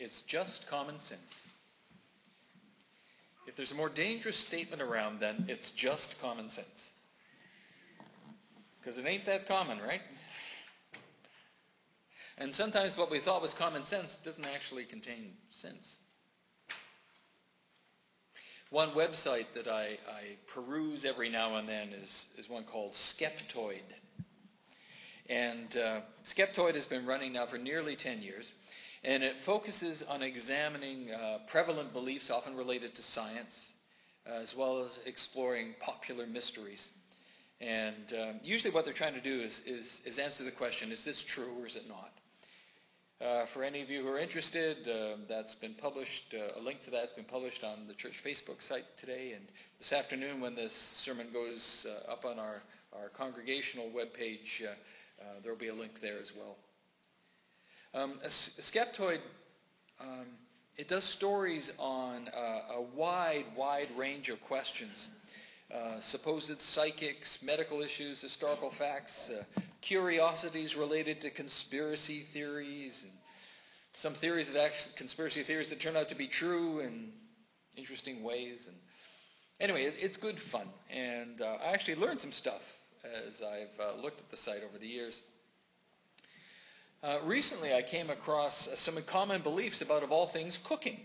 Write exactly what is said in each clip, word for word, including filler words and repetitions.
it's just common sense. If there's a more dangerous statement around, then it's just common sense. Because it ain't that common, right? And sometimes what we thought was common sense doesn't actually contain sense. One website that I, I peruse every now and then is, is one called Skeptoid. And uh, Skeptoid has been running now for nearly ten years. And it focuses on examining uh, prevalent beliefs, often related to science, uh, as well as exploring popular mysteries. And um, usually what they're trying to do is, is, is answer the question, is this true or is it not? Uh, for any of you who are interested, uh, that's been published, uh, a link to that's been published on the church Facebook site today. And this afternoon when this sermon goes uh, up on our, our congregational webpage, uh, uh, there will be a link there as well. Um, a, a Skeptoid, um, it does stories on uh, a wide, wide range of questions. Uh, supposed psychics, medical issues, historical facts, uh, curiosities related to conspiracy theories, and some theories that actually, conspiracy theories that turn out to be true in interesting ways. And anyway, it, it's good fun, and uh, I actually learned some stuff as I've uh, looked at the site over the years. Uh, recently, I came across uh, some common beliefs about, of all things, cooking,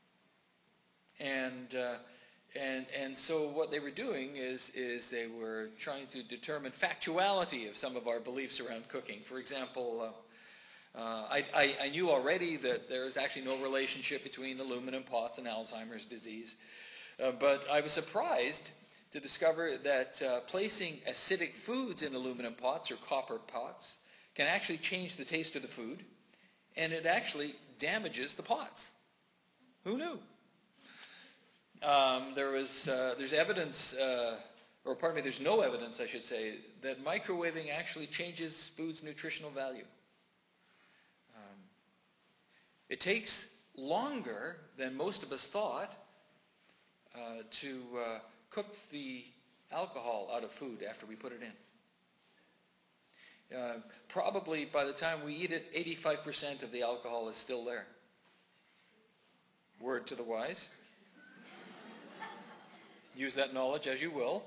and. Uh, And and so what they were doing is is they were trying to determine factuality of some of our beliefs around cooking. For example, uh, uh, I, I, I knew already that there is actually no relationship between aluminum pots and Alzheimer's disease. Uh, but I was surprised to discover that uh, placing acidic foods in aluminum pots or copper pots can actually change the taste of the food, and it actually damages the pots. Who knew? Um, there was, uh, there's evidence, uh, or pardon me, there's no evidence, I should say, that microwaving actually changes food's nutritional value. Um, it takes longer than most of us thought uh, to uh, cook the alcohol out of food after we put it in. Uh, probably by the time we eat it, eighty-five percent of the alcohol is still there. Word to the wise. Use that knowledge as you will.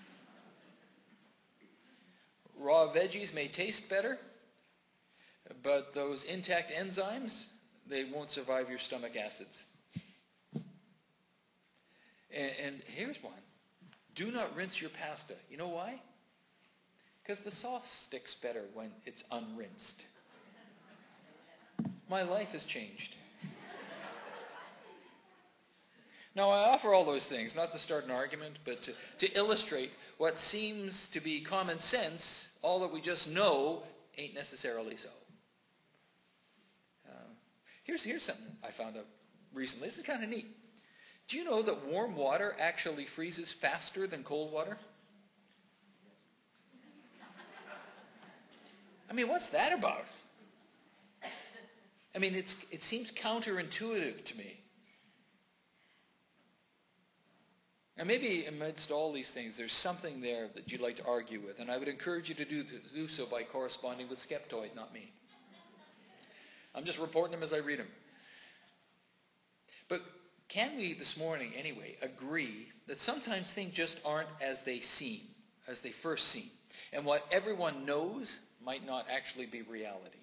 Raw veggies may taste better, but those intact enzymes, they won't survive your stomach acids. And, and here's one. Do not rinse your pasta. You know why? Because the sauce sticks better when it's unrinsed. My life has changed. Now, I offer all those things, not to start an argument, but to, to illustrate what seems to be common sense, all that we just know ain't necessarily so. Uh, here's, here's something I found out recently. This is kind of neat. Do you know that warm water actually freezes faster than cold water? I mean, what's that about? I mean, it's, it seems counterintuitive to me. And maybe amidst all these things, there's something there that you'd like to argue with, and I would encourage you to do, to do so by corresponding with Skeptoid, not me. I'm just reporting them as I read them. But can we this morning, anyway, agree that sometimes things just aren't as they seem, as they first seem, and what everyone knows might not actually be reality?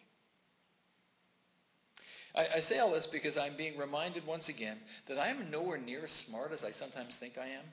I, I say all this because I'm being reminded once again that I am nowhere near as smart as I sometimes think I am.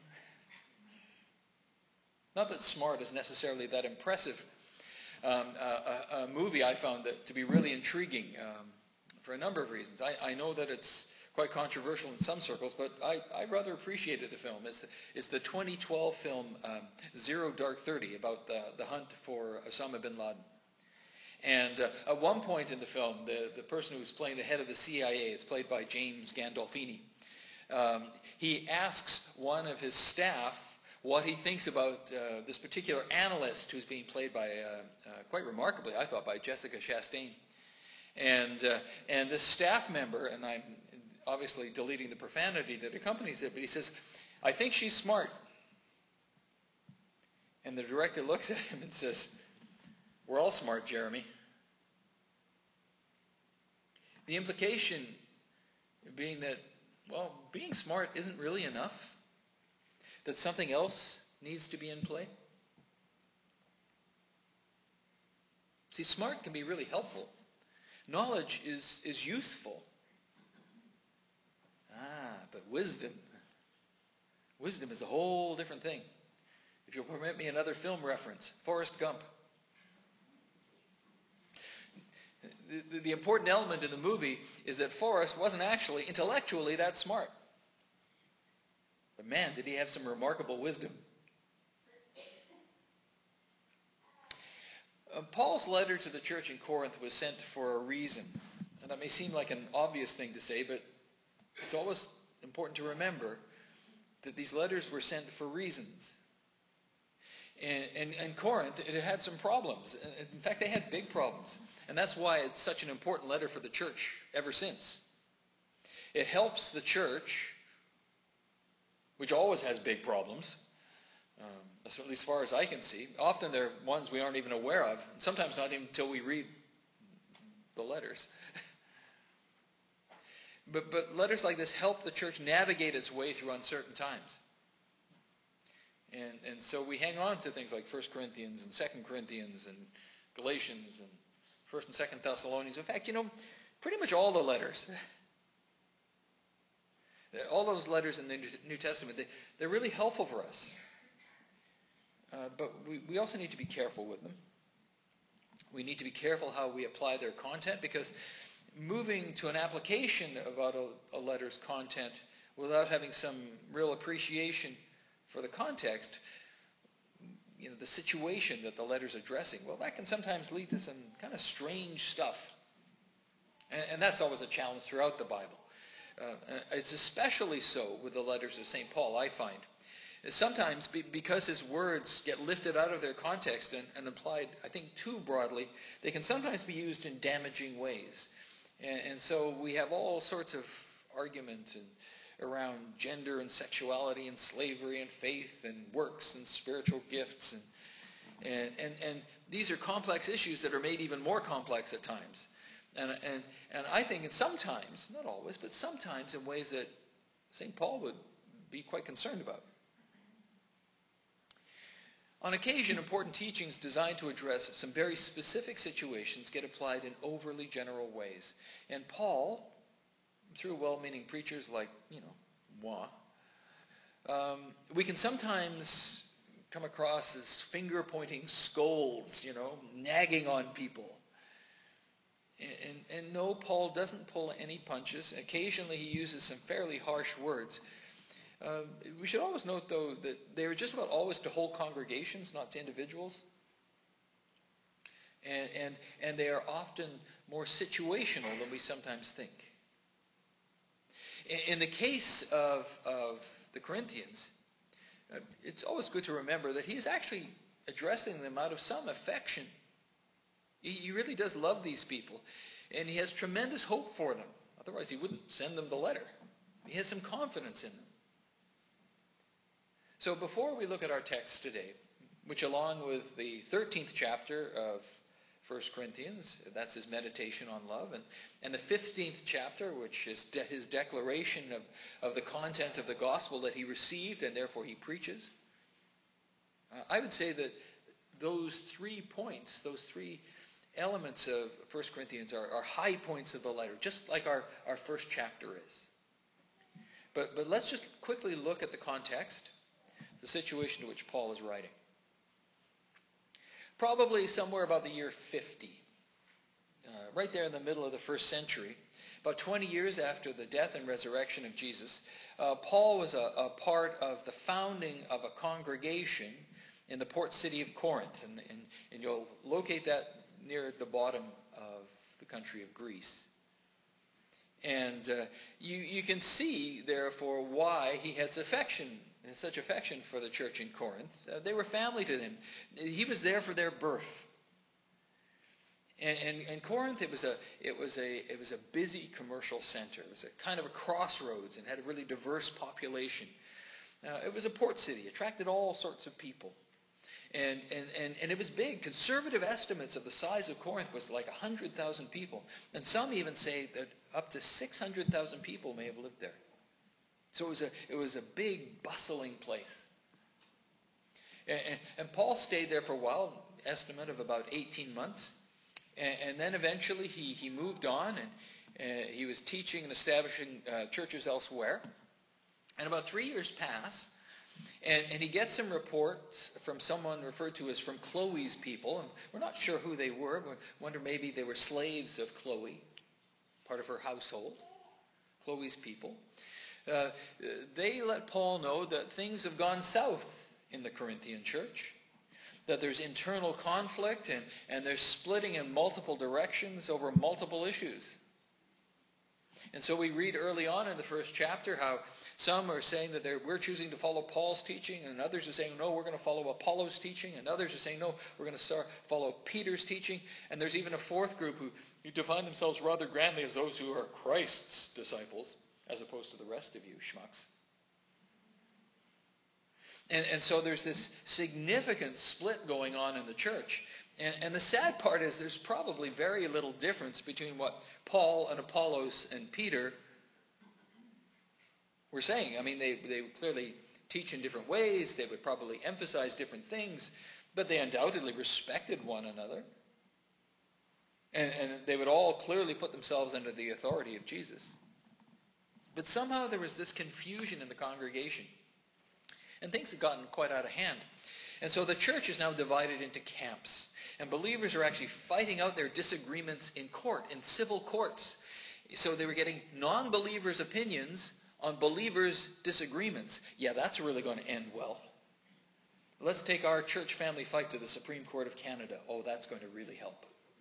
Not that smart is necessarily that impressive. Um, a, a, a movie I found that to be really intriguing um, for a number of reasons. I, I know that it's quite controversial in some circles, but I, I rather appreciated the film. It's the, it's the twenty twelve film um, Zero Dark Thirty about the, the hunt for Osama bin Laden. And uh, at one point in the film, the, the person who's playing the head of the C I A, it's played by James Gandolfini, um, he asks one of his staff what he thinks about uh, this particular analyst who's being played by, uh, uh, quite remarkably, I thought, by Jessica Chastain. And, uh, and this staff member, and I'm obviously deleting the profanity that accompanies it, but he says, "I think she's smart." And the director looks at him and says, "We're all smart, Jeremy." The implication being that, well, being smart isn't really enough, that something else needs to be in play. See, smart can be really helpful. Knowledge is, is useful. Ah, but wisdom, wisdom is a whole different thing. If you'll permit me another film reference, Forrest Gump. The, the, the important element in the movie is that Forrest wasn't actually intellectually that smart. But man, did he have some remarkable wisdom. Uh, Paul's letter to the church in Corinth was sent for a reason. And that may seem like an obvious thing to say, but it's always important to remember that these letters were sent for reasons. And, and, and Corinth, it had some problems. In fact, they had big problems. And that's why it's such an important letter for the church ever since. It helps the church, which always has big problems, um, at least as far as I can see. Often they're ones we aren't even aware of, and sometimes not even until we read the letters. but, but letters like this help the church navigate its way through uncertain times. And, and so we hang on to things like First Corinthians and Second Corinthians and Galatians and First and Second Thessalonians. In fact, you know, pretty much all the letters, all those letters in the New Testament, they, they're really helpful for us. Uh, but we, we also need to be careful with them. We need to be careful how we apply their content, because moving to an application about a, a letter's content without having some real appreciation for the context, you know, the situation that the letter's addressing, well, that can sometimes lead to some kind of strange stuff. And, and that's always a challenge throughout the Bible. Uh, it's especially so with the letters of Saint Paul, I find. Sometimes, be, because his words get lifted out of their context and, and applied, I think, too broadly, they can sometimes be used in damaging ways. And, and so we have all sorts of argument and around gender and sexuality and slavery and faith and works and spiritual gifts. And, and, and, and these are complex issues that are made even more complex at times. And, and, and I think in sometimes, not always, but sometimes in ways that Saint Paul would be quite concerned about. On occasion, important teachings designed to address some very specific situations get applied in overly general ways. And Paul, through well-meaning preachers like, you know, moi, um, we can sometimes come across as finger-pointing scolds, you know, nagging on people. And, and, and no, Paul doesn't pull any punches. Occasionally he uses some fairly harsh words. Um, we should always note, though, that they are just about always to whole congregations, not to individuals. And, and, and they are often more situational than we sometimes think. In, in the case of, of the Corinthians, uh, it's always good to remember that he is actually addressing them out of some affection. He, he really does love these people, and he has tremendous hope for them. Otherwise, he wouldn't send them the letter. He has some confidence in them. So before we look at our text today, which along with the thirteenth chapter of First Corinthians, that's his meditation on love, and, and the fifteenth chapter, which is de- his declaration of, of the content of the gospel that he received and therefore he preaches, uh, I would say that those three points, those three elements of First Corinthians are, are high points of the letter, just like our, our first chapter is. But, but let's just quickly look at the context, the situation to which Paul is writing. Probably somewhere about the year fifty, uh, right there in the middle of the first century, about twenty years after the death and resurrection of Jesus, uh, Paul was a, a part of the founding of a congregation in the port city of Corinth, and, and, and you'll locate that near the bottom of the country of Greece. And uh, you, you can see, therefore, why he had affection such affection for the church in Corinth. Uh, they were family to him. He was there for their birth. And, and, and Corinth, it was a it was a it was a busy commercial center. It was a kind of a crossroads and had a really diverse population. Uh, it was a port city, attracted all sorts of people. And, and, and, and it was big. Conservative estimates of the size of Corinth was like one hundred thousand people. And some even say that up to six hundred thousand people may have lived there. So it was a, it was a big, bustling place. And, and, and Paul stayed there for a while, estimate of about eighteen months. And, and then eventually he, he moved on, and uh, he was teaching and establishing uh, churches elsewhere. And about three years pass, and, and he gets some reports from someone referred to as from Chloe's people. And we're not sure who they were. We wonder maybe they were slaves of Chloe, part of her household, Chloe's people. Uh, they let Paul know that things have gone south in the Corinthian church, that there's internal conflict, and, and they're splitting in multiple directions over multiple issues. And so we read early on in the first chapter how some are saying that they're, we're choosing to follow Paul's teaching, and others are saying, no, we're going to follow Apollos' teaching, and others are saying, no, we're going to start, follow Peter's teaching. And there's even a fourth group who, who define themselves rather grandly as those who are Christ's disciples, as opposed to the rest of you schmucks. And, and so there's this significant split going on in the church. And, and the sad part is there's probably very little difference between what Paul and Apollos and Peter were saying. I mean, they, they clearly teach in different ways. They would probably emphasize different things. But they undoubtedly respected one another. And, and they would all clearly put themselves under the authority of Jesus. But somehow there was this confusion in the congregation. And things had gotten quite out of hand. And so the church is now divided into camps. And believers are actually fighting out their disagreements in court, in civil courts. So they were getting non-believers' opinions on believers' disagreements. Yeah, that's really going to end well. Let's take our church family fight to the Supreme Court of Canada. Oh, that's going to really help.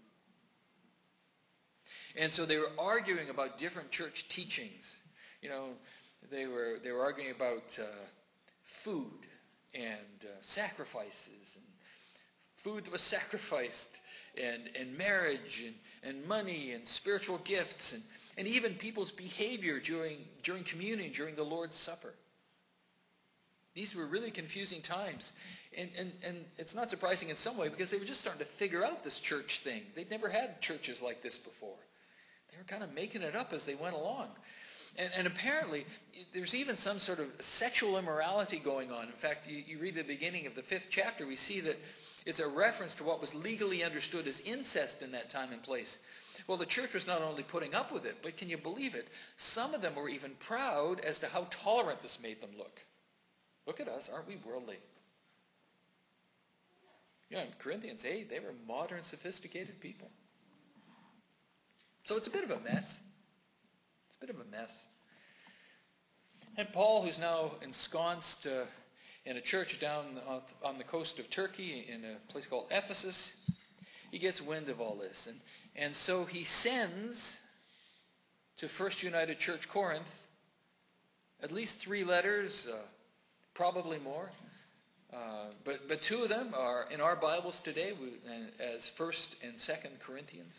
And so they were arguing about different church teachings. You know, they were they were arguing about uh, food and uh, sacrifices, and food that was sacrificed, and, and marriage, and, and money, and spiritual gifts, and, and even people's behavior during, during communion, during the Lord's Supper. These were really confusing times. And, and, and it's not surprising in some way, because they were just starting to figure out this church thing. They'd never had churches like this before. They were kind of making it up as they went along. And, and apparently, there's even some sort of sexual immorality going on. In fact, you, you read the beginning of the fifth chapter, we see that it's a reference to what was legally understood as incest in that time and place. Well, the church was not only putting up with it, but can you believe it? Some of them were even proud as to how tolerant this made them look. Look at us, aren't we worldly? Yeah, Corinthians, hey, they were modern, sophisticated people. So it's a bit of a mess. It's a bit of a mess. And Paul, who's now ensconced uh, in a church down on the coast of Turkey in a place called Ephesus, he gets wind of all this. And, and so he sends to First United Church Corinth at least three letters, uh, probably more. Uh, but, but two of them are in our Bibles today as First and Second Corinthians.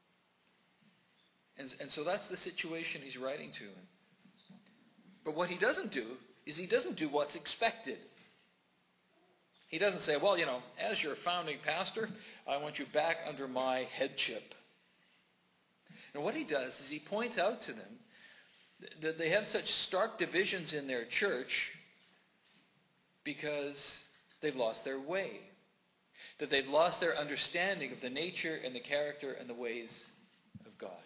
And, and so that's the situation he's writing to. But what he doesn't do is he doesn't do what's expected. He doesn't say, well, you know, as your founding pastor, I want you back under my headship. And what he does is he points out to them that they have such stark divisions in their church because they've lost their way. That they've lost their understanding of the nature and the character and the ways of God.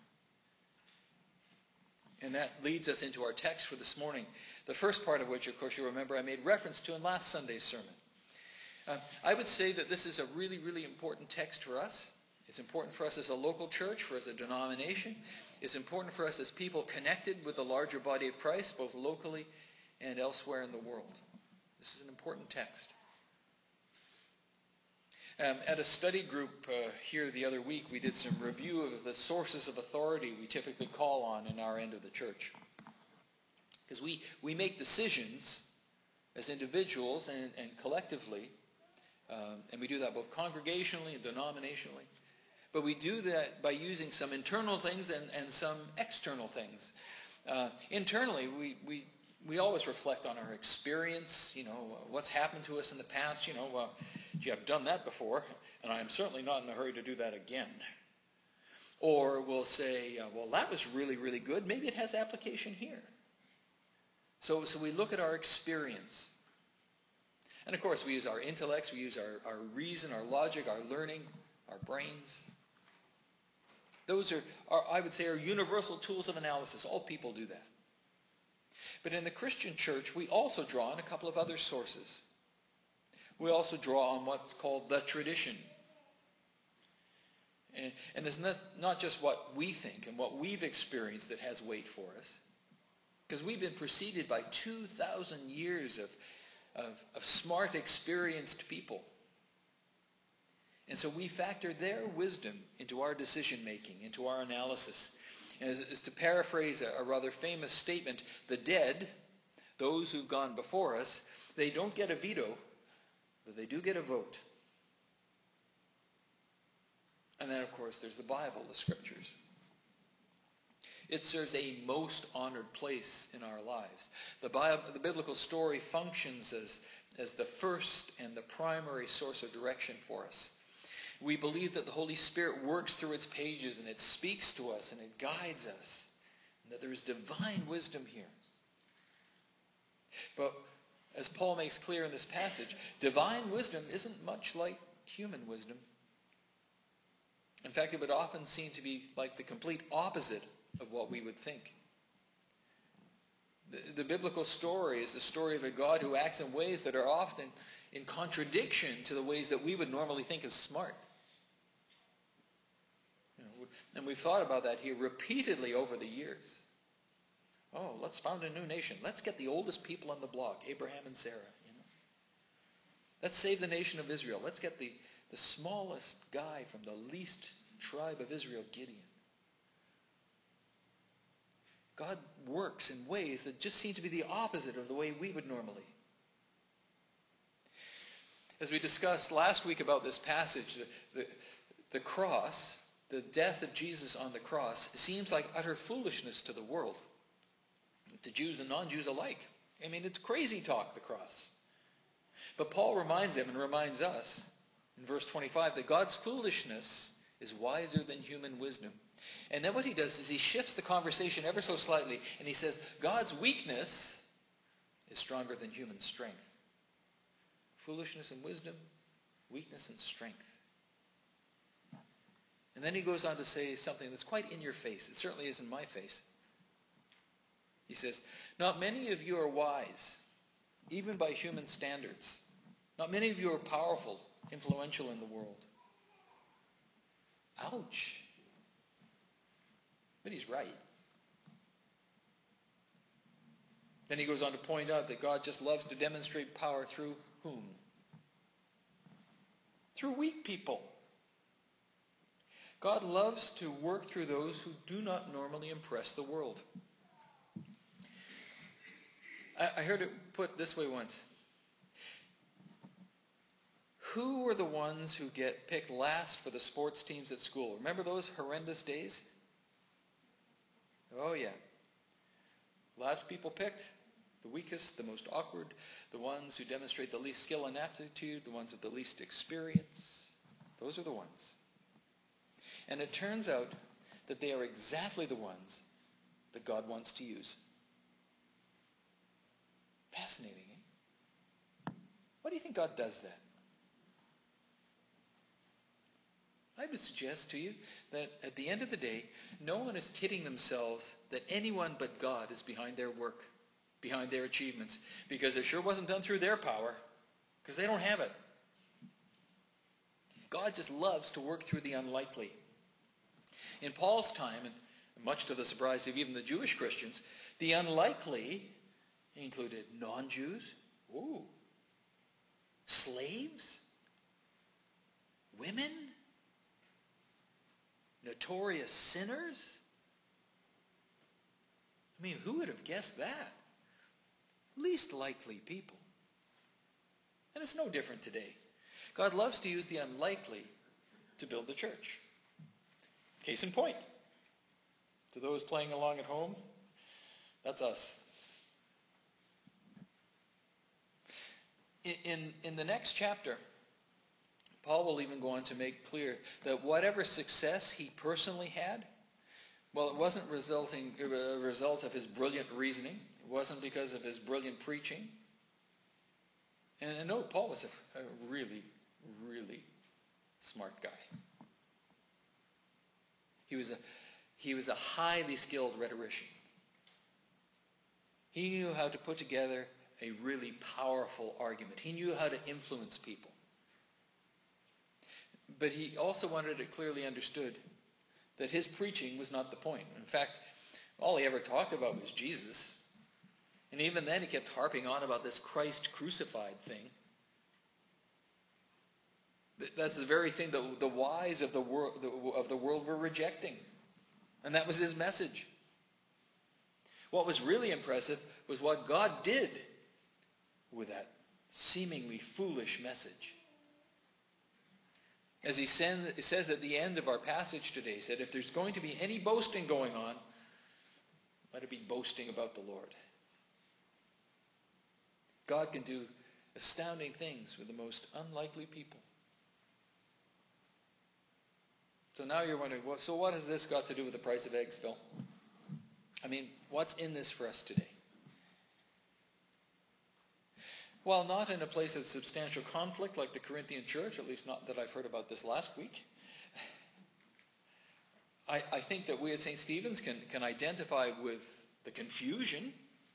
And that leads us into our text for this morning, the first part of which, of course, you'll remember I made reference to in last Sunday's sermon. Uh, I would say that this is a really, really important text for us. It's important for us as a local church, for us as a denomination. It's important for us as people connected with the larger body of Christ, both locally and elsewhere in the world. This is an important text. Um, at a study group uh, here the other week, we did some review of the sources of authority we typically call on in our end of the church. Because we, we make decisions as individuals and, and collectively, um, and we do that both congregationally and denominationally. But we do that by using some internal things and, and some external things. Uh, internally, we, we we always reflect on our experience, you know, what's happened to us in the past. You know, well, gee, I've done that before, and I'm certainly not in a hurry to do that again. Or we'll say, uh, well, that was really, really good. Maybe it has application here. So, so we look at our experience. And of course, we use our intellects, we use our, our reason, our logic, our learning, our brains. Those are, are, I would say, are universal tools of analysis. All people do that. But in the Christian church, we also draw on a couple of other sources. We also draw on what's called the tradition. And, and it's not, not just what we think and what we've experienced that has weight for us. Because we've been preceded by two thousand years of, of, of smart, experienced people. And so we factor their wisdom into our decision-making, into our analysis. And as, as to paraphrase a, a rather famous statement, the dead, those who've gone before us, they don't get a veto, but they do get a vote. And then, of course, there's the Bible, the Scriptures. It serves a most honored place in our lives. The, Bible, the biblical story functions as, as the first and the primary source of direction for us. We believe that the Holy Spirit works through its pages and it speaks to us and it guides us. And that there is divine wisdom here. But as Paul makes clear in this passage, divine wisdom isn't much like human wisdom. In fact, it would often seem to be like the complete opposite of what we would think. The, the biblical story is the story of a God who acts in ways that are often in contradiction to the ways that we would normally think is smart. You know, and we've thought about that here repeatedly over the years. Oh, let's found a new nation. Let's get the oldest people on the block, Abraham and Sarah. You know? Let's save the nation of Israel. Let's get the, the smallest guy from the least tribe of Israel, Gideon. God works in ways that just seem to be the opposite of the way we would normally. As we discussed last week about this passage, the, the, the cross, the death of Jesus on the cross, seems like utter foolishness to the world, to Jews and non-Jews alike. I mean, it's crazy talk, the cross. But Paul reminds them and reminds us in verse twenty-five that God's foolishness is wiser than human wisdom. And then what he does is he shifts the conversation ever so slightly, and he says, God's weakness is stronger than human strength. Foolishness and wisdom, weakness and strength. And then he goes on to say something that's quite in your face. It certainly is in my face. He says, not many of you are wise, even by human standards. Not many of you are powerful, influential in the world. Ouch. But he's right. Then he goes on to point out that God just loves to demonstrate power through whom? Through weak people. God loves to work through those who do not normally impress the world. I, I heard it put this way once. Who are the ones who get picked last for the sports teams at school? Remember those horrendous days? Oh, yeah. Last people picked, the weakest, the most awkward, the ones who demonstrate the least skill and aptitude, the ones with the least experience. Those are the ones. And it turns out that they are exactly the ones that God wants to use. Fascinating, eh? Why do you think God does that? I would suggest to you that at the end of the day, no one is kidding themselves that anyone but God is behind their work, behind their achievements, because it sure wasn't done through their power, because they don't have it. God just loves to work through the unlikely. In Paul's time, and much to the surprise of even the Jewish Christians, the unlikely included non-Jews, ooh, slaves, women, notorious sinners. I mean, who would have guessed that? Least likely people. And it's no different today. God loves to use the unlikely to build the church. Case in point, to those playing along at home, that's us. In, in the next chapter, Paul will even go on to make clear that whatever success he personally had, well, it wasn't resulting a result of his brilliant reasoning. It wasn't because of his brilliant preaching. And, and no, Paul was a, a really, really smart guy. He was a he was a highly skilled rhetorician. He knew how to put together a really powerful argument. He knew how to influence people. But he also wanted it clearly understood that his preaching was not the point. In fact, all he ever talked about was Jesus. And even then he kept harping on about this Christ crucified thing. That's the very thing that the wise of the world, of the world were rejecting. And that was his message. What was really impressive was what God did with that seemingly foolish message. As he says at the end of our passage today, he said, if there's going to be any boasting going on, let it be boasting about the Lord. God can do astounding things with the most unlikely people. So now you're wondering, well, so what has this got to do with the price of eggs, Phil? I mean, what's in this for us today? Well, not in a place of substantial conflict like the Corinthian church, at least not that I've heard about this last week. I, I think that we at Saint Stephen's can, can identify with the confusion,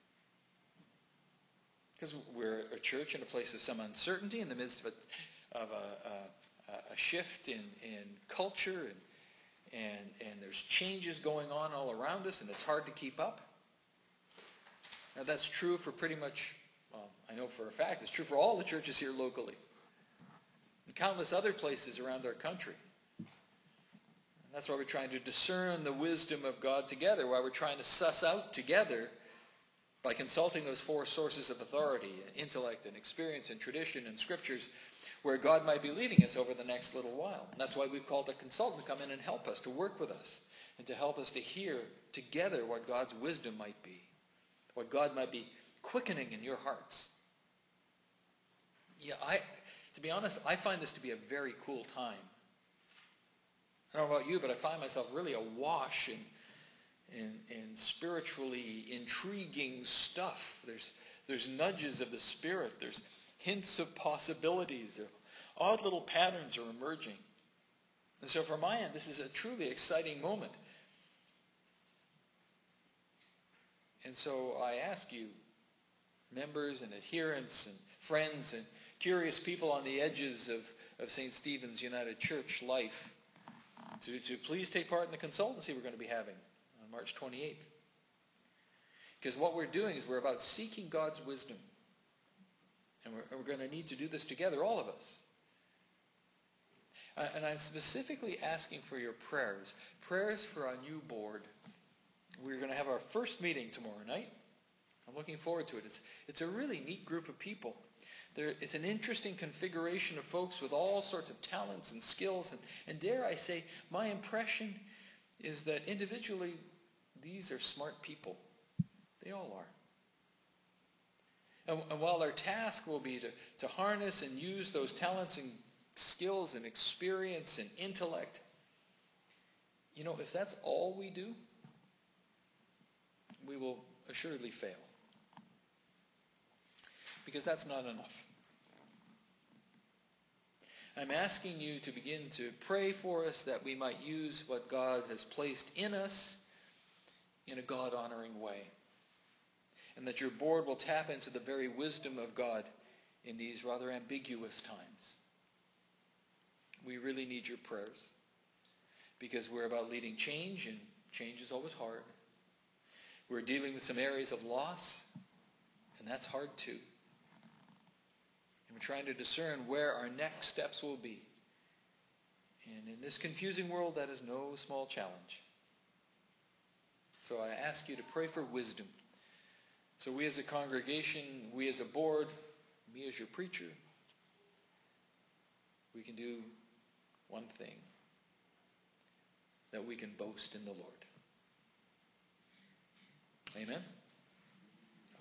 because we're a church in a place of some uncertainty in the midst of a, of a, a a shift in, in culture, and, and, and there's changes going on all around us, and it's hard to keep up. Now that's true for pretty much, well, I know for a fact, it's true for all the churches here locally, and countless other places around our country. And that's why we're trying to discern the wisdom of God together, why we're trying to suss out together by consulting those four sources of authority, intellect and experience and tradition and scriptures, where God might be leading us over the next little while. And that's why we've called a consultant to come in and help us, to work with us, and to help us to hear together what God's wisdom might be, what God might be quickening in your hearts. Yeah, I, to be honest, I find this to be a very cool time. I don't know about you, but I find myself really awash in, in, in spiritually intriguing stuff. There's, there's nudges of the Spirit. There's hints of possibilities. There, odd little patterns are emerging. And so from my end, this is a truly exciting moment. And so I ask you, members and adherents and friends and curious people on the edges of, of Saint Stephen's United Church life, to, to please take part in the consultancy we're going to be having on March twenty-eighth. Because what we're doing is we're about seeking God's wisdom. And we're, we're going to need to do this together, all of us. Uh, and I'm specifically asking for your prayers. Prayers for our new board. We're going to have our first meeting tomorrow night. I'm looking forward to it. It's, it's a really neat group of people. There, it's an interesting configuration of folks with all sorts of talents and skills. And, and dare I say, my impression is that individually, these are smart people. They all are. And, and while our task will be to, to harness and use those talents and skills and experience and intellect, you know, if that's all we do, we will assuredly fail. Because that's not enough. I'm asking you to begin to pray for us that we might use what God has placed in us in a God-honoring way. And that your board will tap into the very wisdom of God in these rather ambiguous times. We really need your prayers. Because we're about leading change, and change is always hard. We're dealing with some areas of loss, and that's hard too. And we're trying to discern where our next steps will be. And in this confusing world, that is no small challenge. So I ask you to pray for wisdom. So we as a congregation, we as a board, me as your preacher, we can do one thing. That we can boast in the Lord. Amen?